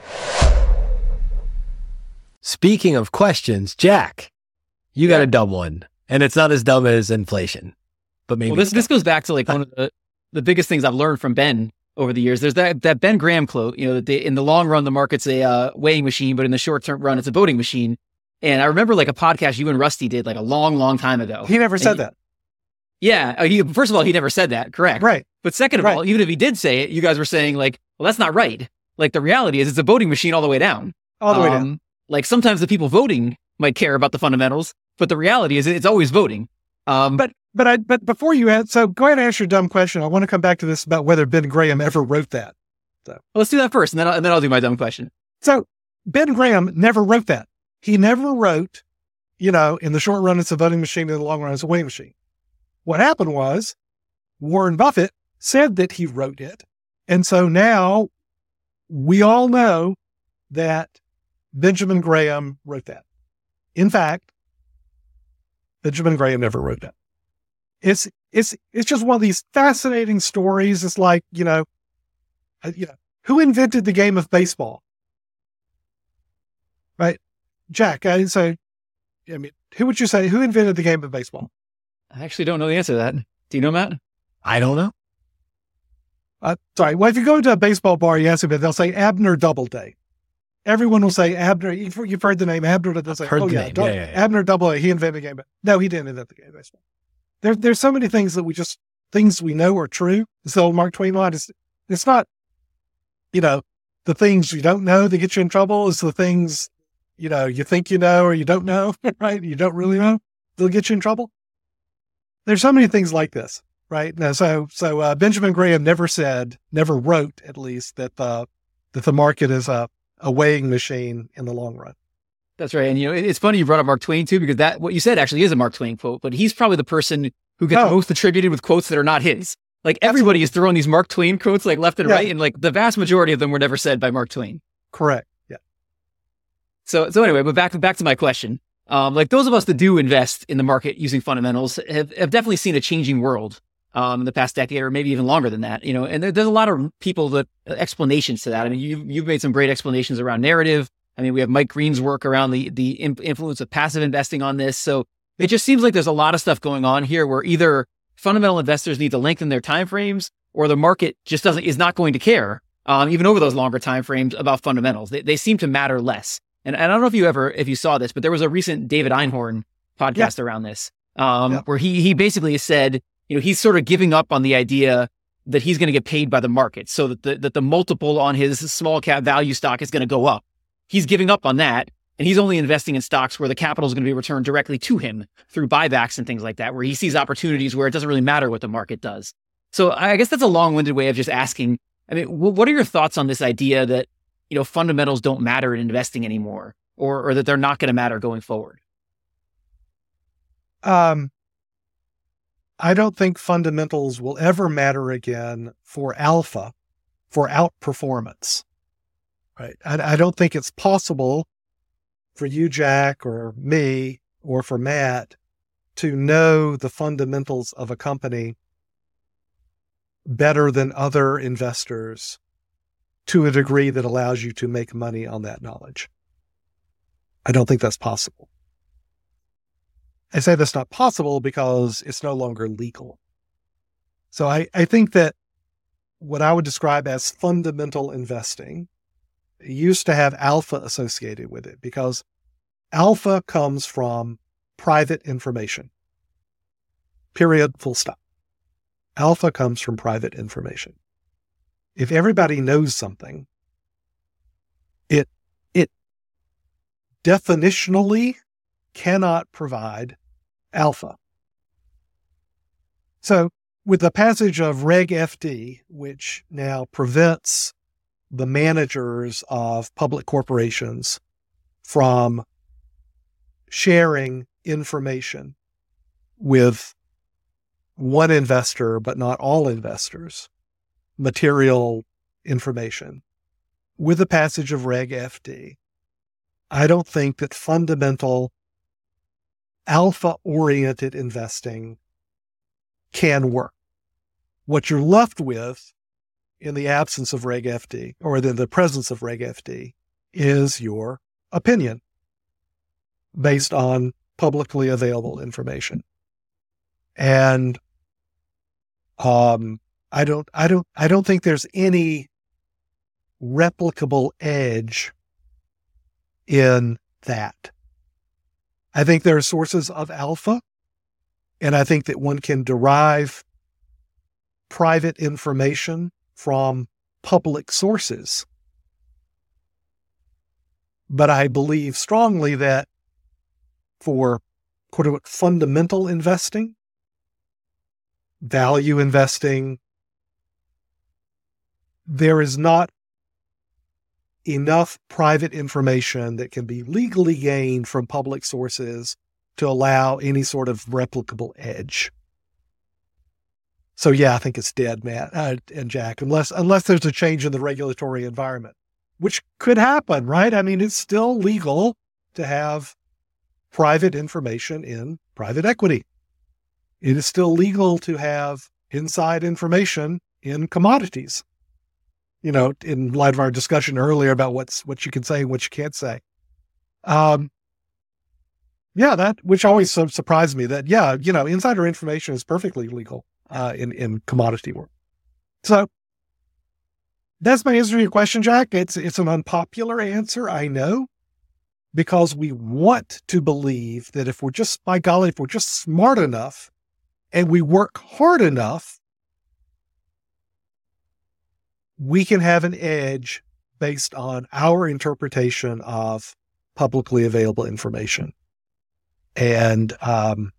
Speaking of questions, Jack, you got yeah. a dumb one, and it's not as dumb as inflation, but maybe. Well, this this goes back to like one of the, the biggest things I've learned from Ben over the years. There's that that Ben Graham quote, you know, that they, in the long run, the market's a uh, weighing machine, but in the short term run, it's a voting machine. And I remember like a podcast you and Rusty did like a long, long time ago. He never said he, that. Yeah. He, first of all, he never said that. Correct. Right. But second of right. all, even if he did say it, you guys were saying like, well, that's not right. Like the reality is it's a voting machine all the way down. All the way um, down. Like sometimes the people voting might care about the fundamentals, but the reality is it's always voting. Um, but but I but before you add, so go ahead and answer your dumb question. I want to come back to this about whether Ben Graham ever wrote that. So well, let's do that first, and then I'll, and then I'll do my dumb question. So Ben Graham never wrote that. He never wrote, you know, in the short run it's a voting machine, in the long run it's a weighing machine. What happened was Warren Buffett said that he wrote it. And so now we all know that Benjamin Graham wrote that. In fact, Benjamin Graham never wrote that. It's, it's, it's just one of these fascinating stories. It's like, you know, uh, you know, who invented the game of baseball? Right? Jack, I, so, I mean, who would you say, who invented the game of baseball? I actually don't know the answer to that. Do you know, Matt? I don't know. Uh, sorry. Well, if you go into a baseball bar, you ask them, they'll say Abner Doubleday. Everyone will say Abner. You've, you've heard the name Abner. They'll say, Heard oh the yeah, name. Dou- Yeah, yeah, yeah. Abner Doubleday. He invented the game. No, he didn't invent the game of baseball. There, there's so many things that we just, things we know are true. It's the old Mark Twain line. It's, it's not, you know, the things you don't know that get you in trouble. It's the things, you know, you think you know or you don't know, right? You don't really know. They'll get you in trouble. There's so many things like this, right? Now, so, so, uh, Benjamin Graham never said, never wrote at least that the, that the market is a, a weighing machine in the long run. That's right. And, you know, it- it's funny you brought up Mark Twain too, because that, what you said actually is a Mark Twain quote, but he's probably the person who gets Oh. most attributed with quotes that are not his. Like everybody is throwing these Mark Twain quotes like left and Yeah. right. And like the vast majority of them were never said by Mark Twain. Correct. Yeah. So, so anyway, but back, back to my question. Um, like those of us that do invest in the market using fundamentals have, have definitely seen a changing world, um, in the past decade or maybe even longer than that, you know, and there, there's a lot of people that explanations to that. I mean, you've, you've made some great explanations around narrative. I mean, we have Mike Green's work around the, the in- influence of passive investing on this. So it just seems like there's a lot of stuff going on here where either fundamental investors need to lengthen their timeframes or the market just doesn't, is not going to care, um, even over those longer timeframes about fundamentals. They, they seem to matter less. And, and I don't know if you ever, if you saw this, but there was a recent David Einhorn podcast Yeah. around this, um, Yeah. where he, he basically said, you know, he's sort of giving up on the idea that he's going to get paid by the market so that the, that the multiple on his small cap value stock is going to go up. He's giving up on that. And he's only investing in stocks where the capital is going to be returned directly to him through buybacks and things like that, where he sees opportunities where it doesn't really matter what the market does. So I guess that's a long-winded way of just asking, I mean, wh- what are your thoughts on this idea that, you know, fundamentals don't matter in investing anymore, or, or that they're not going to matter going forward? Um, I don't think fundamentals will ever matter again for alpha, for outperformance, right? I, I don't think it's possible for you, Jack, or me, or for Matt to know the fundamentals of a company better than other investors to a degree that allows you to make money on that knowledge. I don't think that's possible. I say that's not possible because it's no longer legal. So I, I think that what I would describe as fundamental investing used to have alpha associated with it because alpha comes from private information. Period, full stop. Alpha comes from private information. If everybody knows something, it, it definitionally cannot provide alpha. So with the passage of Reg F D, which now prevents the managers of public corporations from sharing information with one investor, but not all investors, material information. With the passage of Reg F D, I don't think that fundamental alpha-oriented investing can work. What you're left with in the absence of Reg F D, or in the presence of Reg F D, is your opinion based on publicly available information. And um, I don't, I don't, I don't think there's any replicable edge in that. I think there are sources of alpha, and I think that one can derive private information from public sources. But I believe strongly that for quote unquote fundamental investing, value investing, there is not enough private information that can be legally gained from public sources to allow any sort of replicable edge. So yeah, I think it's dead, Matt uh, and Jack, unless unless there's a change in the regulatory environment, which could happen, right? I mean, it's still legal to have private information in private equity. It is still legal to have inside information in commodities. You know, in light of our discussion earlier about what's what you can say and what you can't say. Um, yeah, that which always su- surprised me that yeah, you know, insider information is perfectly legal uh, in in commodity world. So that's my answer to your question, Jack. It's it's an unpopular answer, I know, because we want to believe that if we're just, by golly, if we're just smart enough and we work hard enough, we can have an edge based on our interpretation of publicly available information. And um,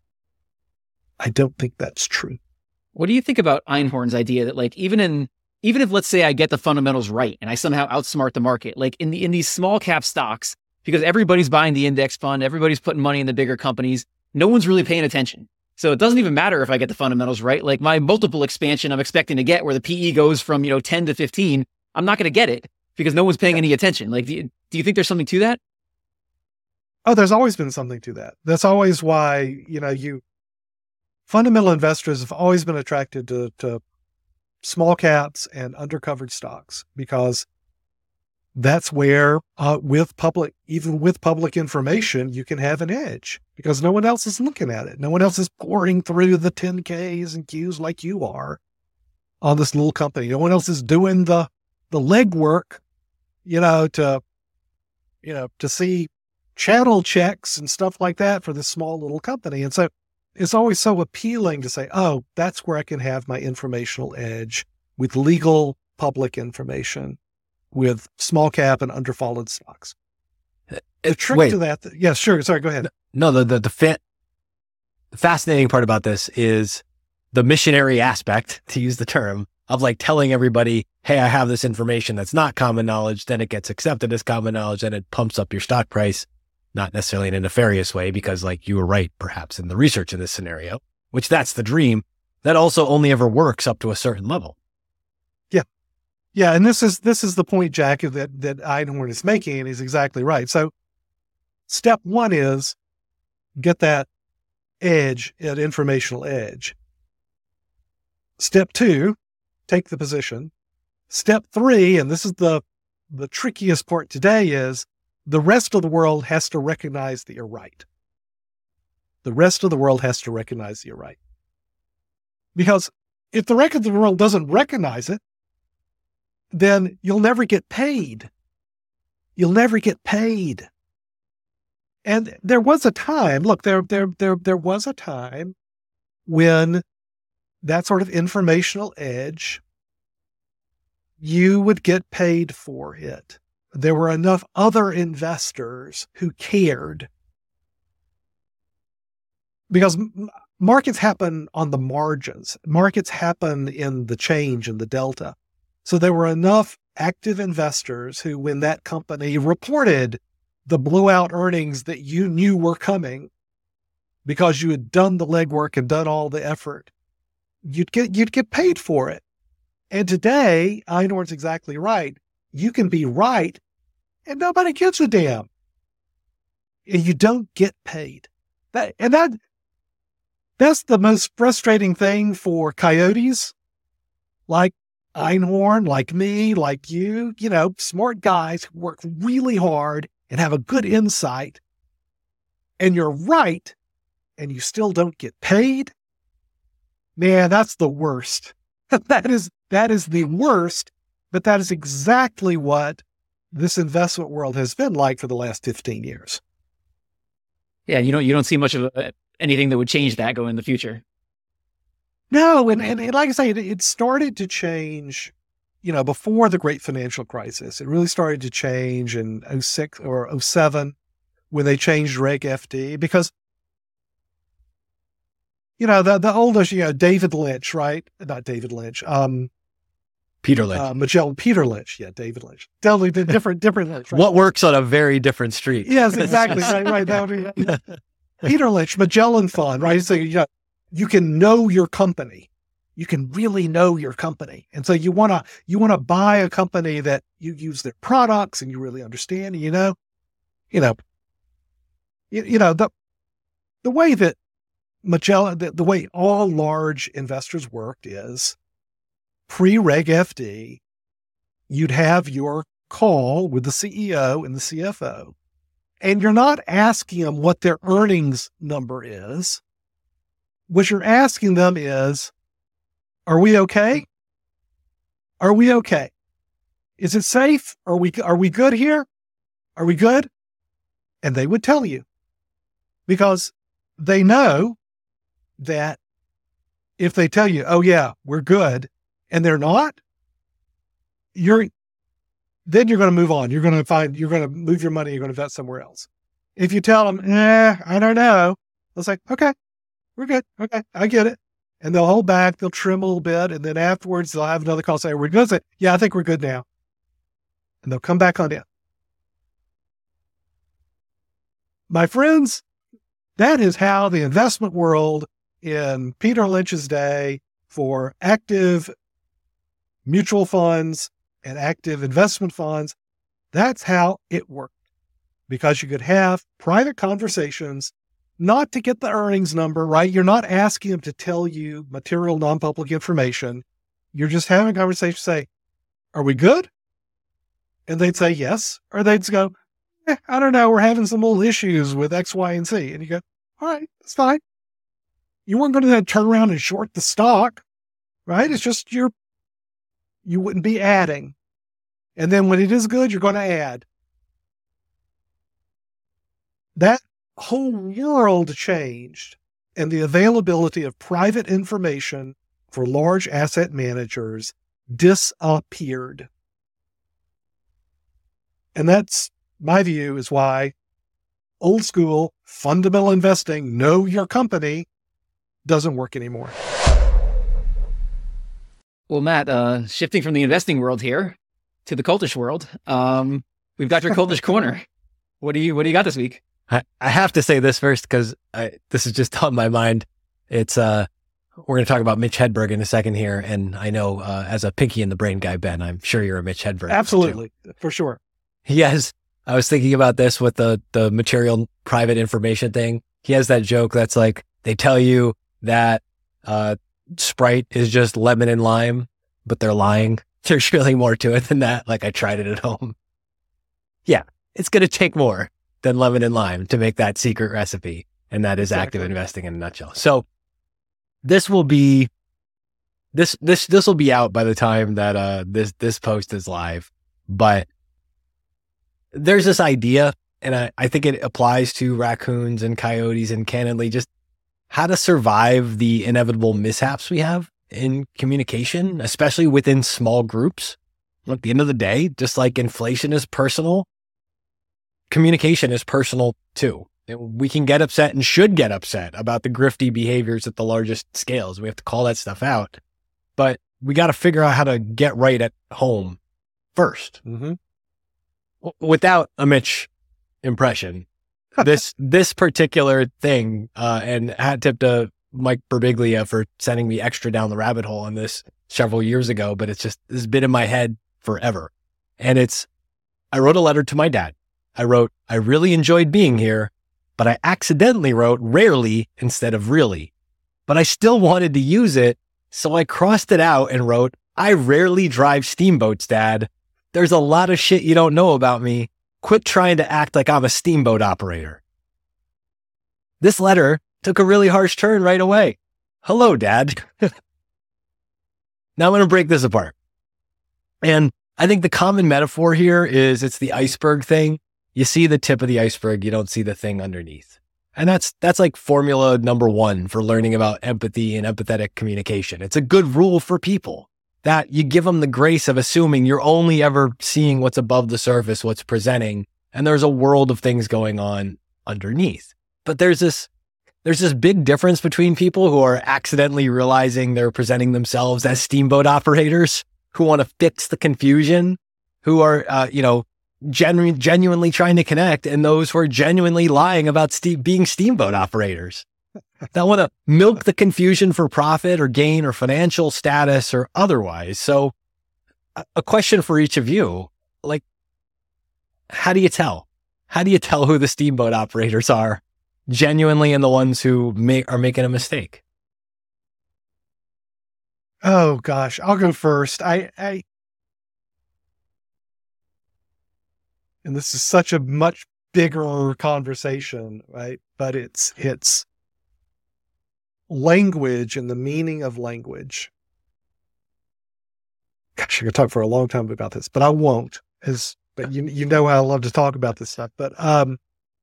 I don't think that's true. What do you think about Einhorn's idea that, like, even in even if, let's say, I get the fundamentals right and I somehow outsmart the market, like in the in these small cap stocks, because everybody's buying the index fund, everybody's putting money in the bigger companies, no one's really paying attention. So it doesn't even matter if I get the fundamentals right. Like my multiple expansion I'm expecting to get where the P E goes from, you know, ten to fifteen, I'm not going to get it because no one's paying any attention. Like, do you, do you think there's something to that? Oh, there's always been something to that. That's always why, you know, you fundamental investors have always been attracted to, to small caps and undercovered stocks, because that's where, uh, with public, even with public information, you can have an edge because no one else is looking at it. No one else is pouring through the ten Ks and Qs like you are on this little company. No one else is doing the, the legwork, you know, to, you know, to see channel checks and stuff like that for this small little company. And so it's always so appealing to say, oh, that's where I can have my informational edge with legal public information, with small cap and underfollowed stocks. The trick Wait. to that, yes, yeah, sure. Sorry, go ahead. No, the, the, the, fa- the fascinating part about this is the missionary aspect, to use the term, of like telling everybody, hey, I have this information that's not common knowledge. Then it gets accepted as common knowledge and it pumps up your stock price. Not necessarily in a nefarious way, because like you were right, perhaps in the research in this scenario, which that's the dream. That also only ever works up to a certain level. Yeah. Yeah. And this is, this is the point, Jack, that, that Einhorn is making, and he's exactly right. So step one is get that edge, that informational edge. Step two, take the position. Step three, and this is the, the trickiest part today, is the rest of the world has to recognize that you're right. The rest of the world has to recognize that you're right. Because if the rest of the world doesn't recognize it, then you'll never get paid. You'll never get paid. And there was a time, look, there, there, there, there was a time when that sort of informational edge, you would get paid for it. There were enough other investors who cared, because markets happen on the margins. Markets happen in the change and the delta. So there were enough active investors who, when that company reported the blowout earnings that you knew were coming because you had done the legwork and done all the effort, you'd get, you'd get paid for it. And today, Einhorn's exactly right. You can be right and nobody gives a damn. And you don't get paid. That, and that, that's the most frustrating thing for coyotes like Einhorn, like me, like you, you know, smart guys who work really hard and have a good insight. And you're right, and you still don't get paid. Man, that's the worst. that is, that is the worst, but that is exactly what this investment world has been like for the last fifteen years. Yeah, you don't you don't see much of a, anything that would change that going in the future. No, and, and, and like I say, it, it started to change, you know, before the great financial crisis. It really started to change in oh six or oh seven when they changed Reg F D, because, you know, the the oldest, you know, David Lynch, right? Not David Lynch. Um, Peter Lynch. Uh, Magellan, Peter Lynch. Yeah, David Lynch. Totally different, different Lynch. Right? What works on a very different street. Yes, exactly. right, right. That would be Peter Lynch, Magellan Fund, right? So, you know, you can know your company. you can really know your company. And so you want to, you want to buy a company that you use their products and you really understand, and you know, you know, you, you know, the, the way that Magellan, the, the way all large investors worked is pre-Reg F D, you'd have your call with the C E O and the C F O, and you're not asking them what their earnings number is. What you're asking them is, are we okay? Are we okay? Is it safe? Are we, are we good here? Are we good? And they would tell you, because they know that if they tell you, oh yeah, we're good, and they're not, you're, then you're going to move on. You're going to find, you're going to move your money. You're going to invest somewhere else. If you tell them, eh, I don't know, they'll say, okay, we're good. Okay. I get it. And they'll hold back. They'll trim a little bit. And then afterwards they'll have another call, say, we're good. Say, yeah, I think we're good now. And they'll come back on in. My friends, that is how the investment world in Peter Lynch's day for active mutual funds and active investment funds, that's how it worked. Because you could have private conversations, not to get the earnings number, right? You're not asking them to tell you material, non-public information. You're just having a conversation, say, are we good? And they'd say yes. Or they'd go, eh, I don't know, we're having some little issues with X, Y, and Z. And you go, all right, that's fine. You weren't going to then turn around and short the stock, right? It's just you're, you wouldn't be adding. And then when it is good, you're going to add. That whole world changed, and the availability of private information for large asset managers disappeared. And that's, my view, is why old school fundamental investing, know your company, doesn't work anymore. Well, Matt, uh, shifting from the investing world here to the cultish world, um, we've got your cultish corner. What do you What do you got this week? I, I have to say this first because this is just on my mind. It's uh, we're going to talk about Mitch Hedberg in a second here, and I know uh, as a Pinky in the Brain guy, Ben, I'm sure you're a Mitch Hedberg. Absolutely, too. For sure. He has. I was thinking about this with the the material private information thing. He has that joke that's like they tell you that uh, Sprite is just lemon and lime, but they're lying. There's really more to it than that. Like I tried it at home. Yeah, it's going to take more than lemon and lime to make that secret recipe. And that is exactly. Active investing in a nutshell. So this will be, this, this, this will be out by the time that, uh, this, this post is live, but there's this idea, and I, I think it applies to raccoons and coyotes and candidly just how to survive the inevitable mishaps we have in communication, especially within small groups. Look, at the end of the day, just like inflation is personal, communication is personal too. We can get upset and should get upset about the grifty behaviors at the largest scales. We have to call that stuff out, but we got to figure out how to get right at home first. Mm-hmm. Without a Mitch impression, this this particular thing, uh, and hat tip to Mike Birbiglia for sending me extra down the rabbit hole on this several years ago, but it's just, this has been in my head forever. And it's, I wrote a letter to my dad. I wrote, I really enjoyed being here, but I accidentally wrote rarely instead of really. But I still wanted to use it, so I crossed it out and wrote, I rarely drive steamboats, Dad. There's a lot of shit you don't know about me. Quit trying to act like I'm a steamboat operator. This letter took a really harsh turn right away. Hello, Dad. Now I'm going to break this apart. And I think the common metaphor here is it's the iceberg thing. You see the tip of the iceberg, you don't see the thing underneath. And that's that's like formula number one for learning about empathy and empathetic communication. It's a good rule for people that you give them the grace of assuming you're only ever seeing what's above the surface, what's presenting, and there's a world of things going on underneath. But there's this there's this big difference between people who are accidentally realizing they're presenting themselves as steamboat operators who want to fix the confusion, who are, uh, you know, genu- genuinely trying to connect, and those who are genuinely lying about ste- being steamboat operators. that want to milk the confusion for profit or gain or financial status or otherwise. So a question for each of you, like, how do you tell? How do you tell who the steamboat operators are genuinely and the ones who make, are making a mistake? Oh gosh, I'll go first. I, I, and this is such a much bigger conversation, right? But it's, it's language and the meaning of language. Gosh, I could talk for a long time about this, but I won't. As but you you know how I love to talk about this stuff. But um,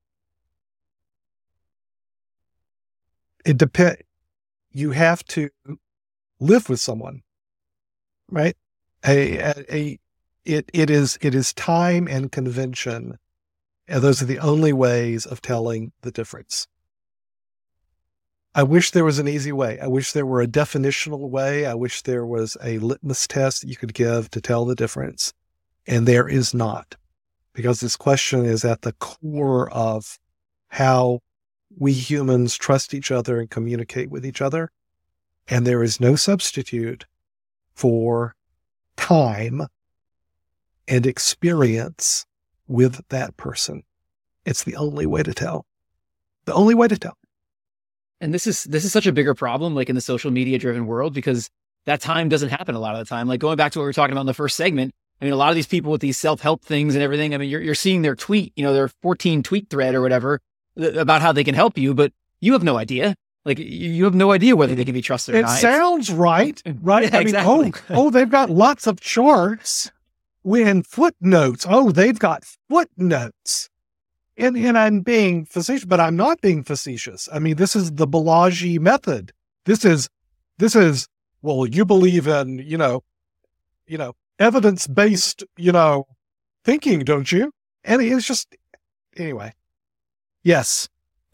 it depends. You have to live with someone, right? A, a, a it it is it is time and convention, and those are the only ways of telling the difference. I wish there was an easy way. I wish there were a definitional way. I wish there was a litmus test that you could give to tell the difference. And there is not, because this question is at the core of how we humans trust each other and communicate with each other. And there is no substitute for time and experience with that person. It's the only way to tell. The only way to tell. And this is this is such a bigger problem, like in the social media driven world, because that time doesn't happen a lot of the time. Like going back to what we were talking about in the first segment, I mean, a lot of these people with these self-help things and everything, I mean, you're you're seeing their tweet, you know, their fourteen tweet thread or whatever th- about how they can help you, but you have no idea. Like you have no idea whether they can be trusted or it not. It sounds right, right? Yeah, I mean, exactly. oh, oh, they've got lots of charts and footnotes. Oh, they've got footnotes. And, and I'm being facetious, but I'm not being facetious. I mean, this is the Balaji method. This is, this is, well, you believe in, you know, you know, evidence-based, you know, thinking, don't you? And it's just, anyway. Yes.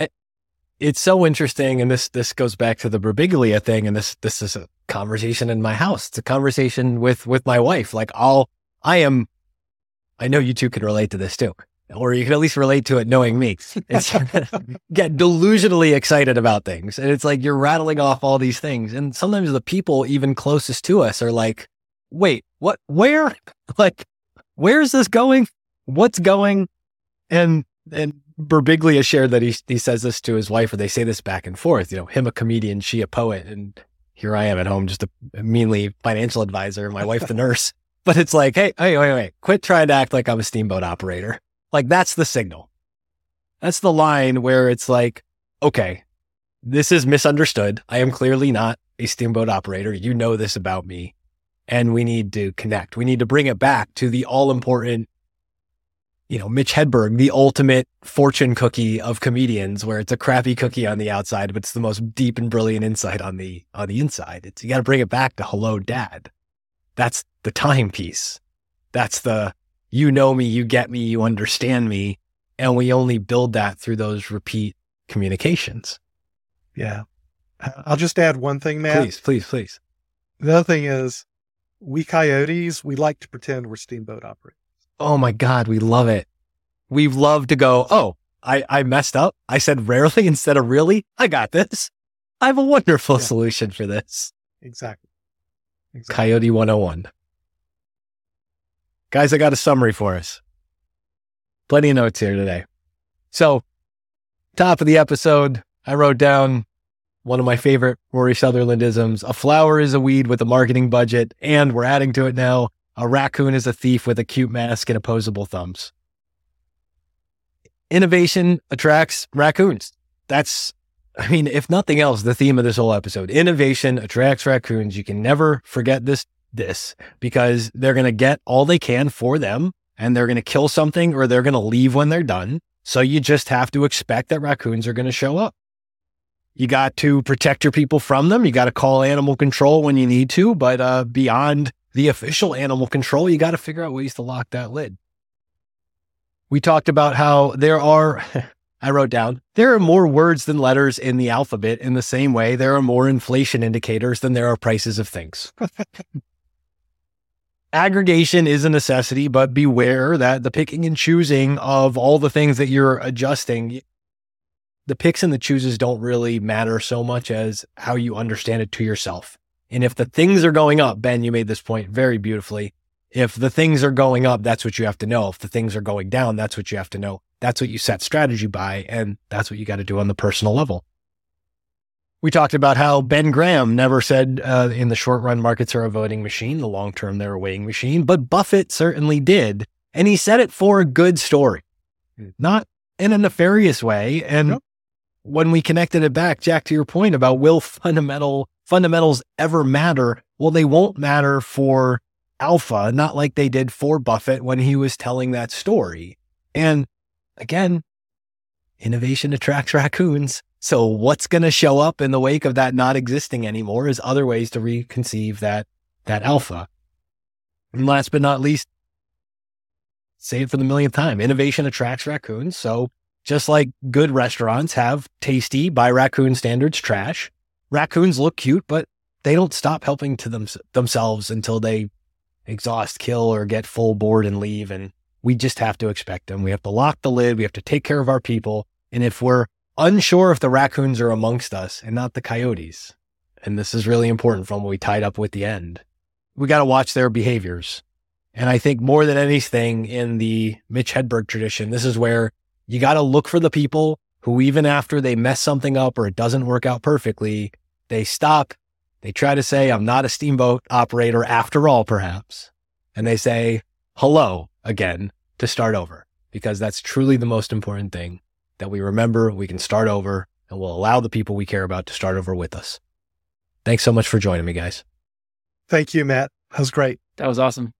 It's so interesting. And this, this goes back to the Birbiglia thing. And this, this is a conversation in my house. It's a conversation with, with my wife. Like I'll, I am, I know you two can relate to this too. Or you can at least relate to it knowing me. It's get delusionally excited about things. And it's like you're rattling off all these things. And sometimes the people even closest to us are like, wait, what, where? Like, where's this going? What's going? And, and Birbiglia shared that he, he says this to his wife, or they say this back and forth, you know, him a comedian, she a poet. And here I am at home, just a meanly financial advisor, my wife the nurse. But it's like, hey, hey, wait, wait, quit trying to act like I'm a steamboat operator. Like that's the signal. That's the line where it's like, okay, this is misunderstood. I am clearly not a steamboat operator. You know this about me. And we need to connect. We need to bring it back to the all important, you know, Mitch Hedberg, the ultimate fortune cookie of comedians, where it's a crappy cookie on the outside, but it's the most deep and brilliant insight on the, on the inside. It's, you got to bring it back to hello, dad. That's the timepiece. That's the, you know me, you get me, you understand me. And we only build that through those repeat communications. Yeah. I'll just add one thing, Matt. Please, please, please. The other thing is, we coyotes, we like to pretend we're steamboat operators. Oh my God, we love it. We love to go, oh, I, I messed up. I said rarely instead of really. I got this. I have a wonderful yeah. solution for this. Exactly. exactly. Coyote one oh one. Guys, I got a summary for us. Plenty of notes here today. So, top of the episode, I wrote down one of my favorite Rory Sutherlandisms. A flower is a weed with a marketing budget, and we're adding to it now, a raccoon is a thief with a cute mask and opposable thumbs. Innovation attracts raccoons. That's, I mean, if nothing else, the theme of this whole episode. Innovation attracts raccoons. You can never forget this. this because they're going to get all they can for them, and they're going to kill something, or they're going to leave when they're done. So you just have to expect that raccoons are going to show up. You got to protect your people from them. You got to call animal control when you need to, but uh, beyond the official animal control, you got to figure out ways to lock that lid. We talked about how there are, I wrote down, there are more words than letters in the alphabet. In the same way, there are more inflation indicators than there are prices of things. Aggregation is a necessity, but beware that the picking and choosing of all the things that you're adjusting, the picks and the chooses don't really matter so much as how you understand it to yourself. And if the things are going up, Ben, you made this point very beautifully. If the things are going up, that's what you have to know. If the things are going down, that's what you have to know. That's what you set strategy by, and that's what you got to do on the personal level. We talked about how Ben Graham never said uh, in the short run markets are a voting machine, the long term they're a weighing machine, but Buffett certainly did. And he said it for a good story, not in a nefarious way. And yep. When we connected it back, Jack, to your point about will fundamental fundamentals ever matter? Well, they won't matter for alpha, not like they did for Buffett when he was telling that story. And again, innovation attracts raccoons. So what's going to show up in the wake of that not existing anymore is other ways to reconceive that, that alpha. And last but not least, say it for the millionth time, innovation attracts raccoons. So just like good restaurants have tasty, by raccoon standards, trash, raccoons look cute, but they don't stop helping to them, themselves until they exhaust, kill, or get full bored and leave. And we just have to expect them. We have to lock the lid. We have to take care of our people. And if we're unsure if the raccoons are amongst us and not the coyotes, and this is really important from what we tied up with the end, we got to watch their behaviors. And I think more than anything in the Mitch Hedberg tradition, this is where you got to look for the people who, even after they mess something up or it doesn't work out perfectly, they stop. They try to say, I'm not a steamboat operator after all, perhaps. And they say hello again to start over, because that's truly the most important thing, that we remember we can start over and we'll allow the people we care about to start over with us. Thanks so much for joining me, guys. Thank you, Matt. That was great. That was awesome.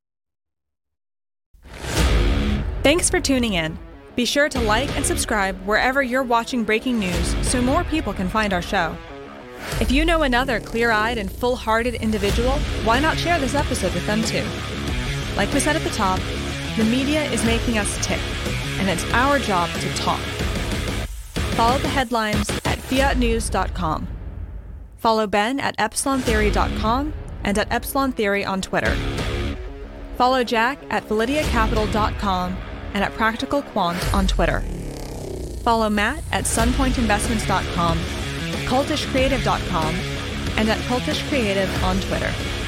Thanks for tuning in. Be sure to like and subscribe wherever you're watching breaking news so more people can find our show. If you know another clear-eyed and full-hearted individual, why not share this episode with them too? Like we said at the top, the media is making us tick, and it's our job to talk. Follow the headlines at fiat news dot com. Follow Ben at epsilon theory dot com and at Epsilon Theory on Twitter. Follow Jack at validia capital dot com and at Practical Quant on Twitter. Follow Matt at sunpoint investments dot com, cultish creative dot com, and at cultish creative on Twitter.